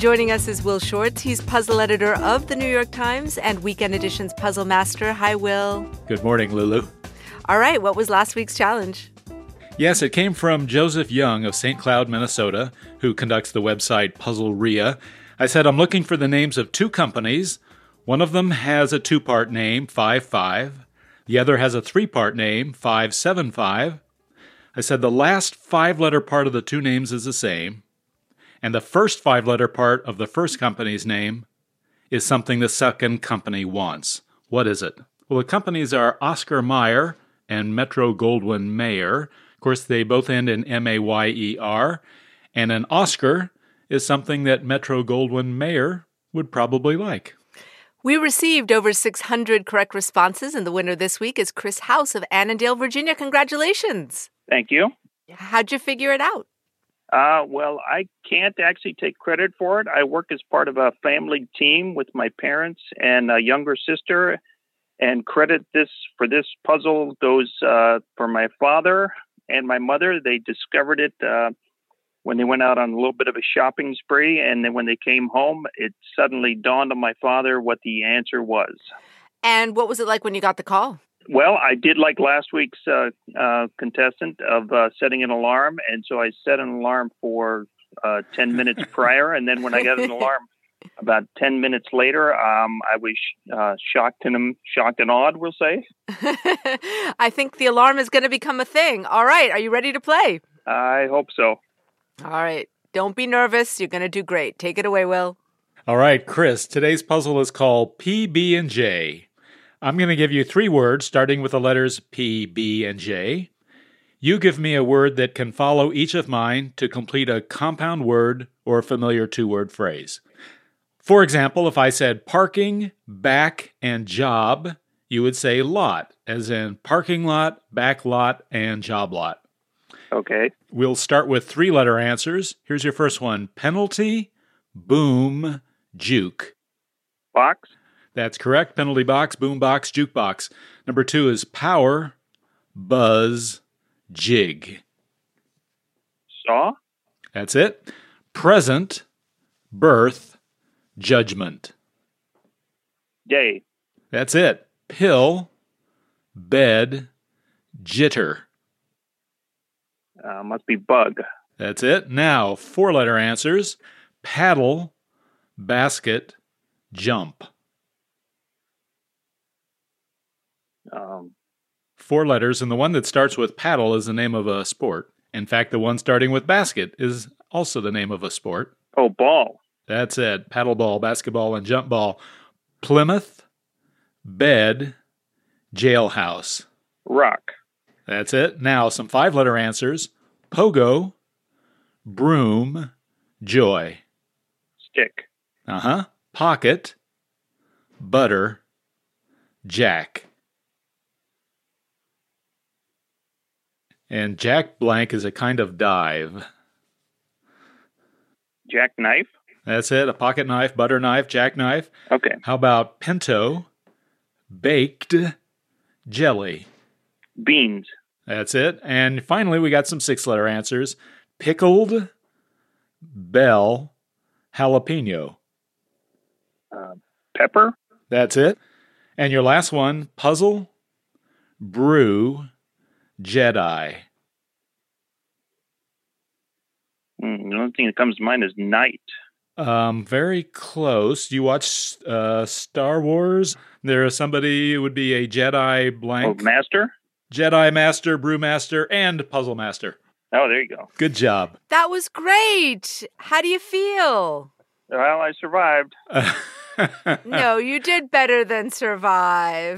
Joining us is Will Shortz. He's puzzle editor of the New York Times and Weekend Edition's Puzzle Master. Hi, Will. Good morning, Lulu. All right, what was last week's challenge? Yes, it came from Joseph Young of St. Cloud, Minnesota, who conducts the website Puzzleria. I said I'm looking for the names of two companies. One of them has a two-part name, 55. The other has a three-part name, 575. I said the last five-letter part of the two names is the same, and the first five-letter part of the first company's name is something the second company wants. What is it? Well, the companies are Oscar Mayer and Metro-Goldwyn-Mayer. Of course, they both end in M-A-Y-E-R, and an Oscar is something that Metro-Goldwyn-Mayer would probably like. We received over 600 correct responses, and the winner this week is Chris House of Annandale, Virginia. Congratulations. Thank you. How'd you figure it out? Well, I can't actually take credit for it. I work as part of a family team with my parents and a younger sister, and credit for this puzzle goes for my father and my mother. They discovered it when they went out on a little bit of a shopping spree, and then when they came home, it suddenly dawned on my father what the answer was. And what was it like when you got the call? Well, I did like last week's contestant of setting an alarm, and so I set an alarm for 10 minutes prior, and then when I got an alarm about 10 minutes later, I was shocked and awed, we'll say. I think the alarm is going to become a thing. All right, are you ready to play? I hope so. All right, don't be nervous. You're going to do great. Take it away, Will. All right, Chris, today's puzzle is called P, B, and J. I'm going to give you three words starting with the letters P, B, and J. You give me a word that can follow each of mine to complete a compound word or a familiar two-word phrase. For example, if I said parking, back, and job, you would say lot, as in parking lot, back lot, and job lot. Okay. We'll start with three-letter answers. Here's your first one. Penalty, boom, juke. Box. That's correct. Penalty box, boom box, jukebox. Number two is power, buzz, jig. Saw. That's it. Present, birth, judgment. Day. That's it. Pill, bed, jitter. Must be bug. That's it. Now, four-letter answers. Paddle, basket, jump. Four letters, and the one that starts with paddle is the name of a sport. In fact, the one starting with basket is also the name of a sport. Oh, ball. That's it. Paddle ball, basketball, and jump ball. Plymouth, bed, jailhouse. Rock. That's it. Now, some five-letter answers. Pogo, broom, joy. Stick. Pocket, butter, jack. And jack blank is a kind of dive. Jackknife. That's it. A pocket knife, butter knife, jackknife. Okay. How about pinto, baked, jelly? Beans. That's it. And finally, we got some six-letter answers. Pickled, bell, jalapeno. Pepper. That's it. And your last one, puzzle, brew, Jedi. The only thing that comes to mind is night. Very close. You watch Star Wars? There is somebody who would be a Jedi blank. Oh, master? Jedi master, brew master, and puzzle master. Oh, there you go. Good job. That was great. How do you feel? Well, I survived. No, you did better than survive.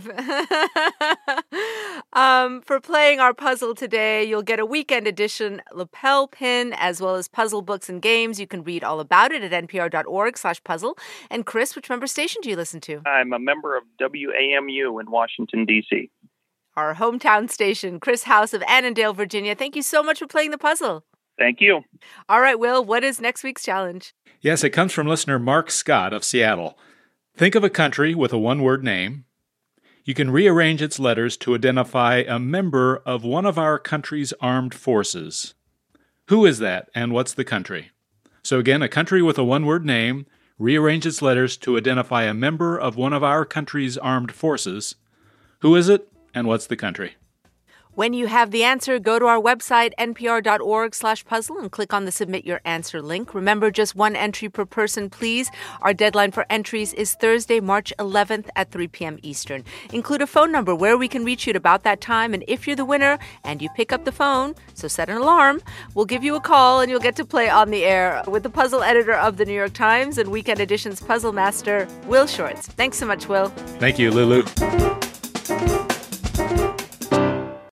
For playing our puzzle today, you'll get a weekend edition lapel pin as well as puzzle books and games. You can read all about it at npr.org/puzzle. And Chris, which member station do you listen to? I'm a member of WAMU in Washington, D.C. Our hometown station, Chris House of Annandale, Virginia. Thank you so much for playing the puzzle. Thank you. All right, Will, what is next week's challenge? Yes, it comes from listener Mark Scott of Seattle. Think of a country with a one-word name. You can rearrange its letters to identify a member of one of our country's armed forces. Who is that, and what's the country? So again, a country with a one-word name rearrange its letters to identify a member of one of our country's armed forces. Who is it, and what's the country? When you have the answer, go to our website, npr.org/puzzle, and click on the Submit Your Answer link. Remember, just one entry per person, please. Our deadline for entries is Thursday, March 11th at 3 p.m. Eastern. Include a phone number where we can reach you at about that time, and if you're the winner and you pick up the phone, so set an alarm, we'll give you a call and you'll get to play on the air with the puzzle editor of the New York Times and Weekend Edition's puzzle master, Will Shortz. Thanks so much, Will. Thank you, Lulu.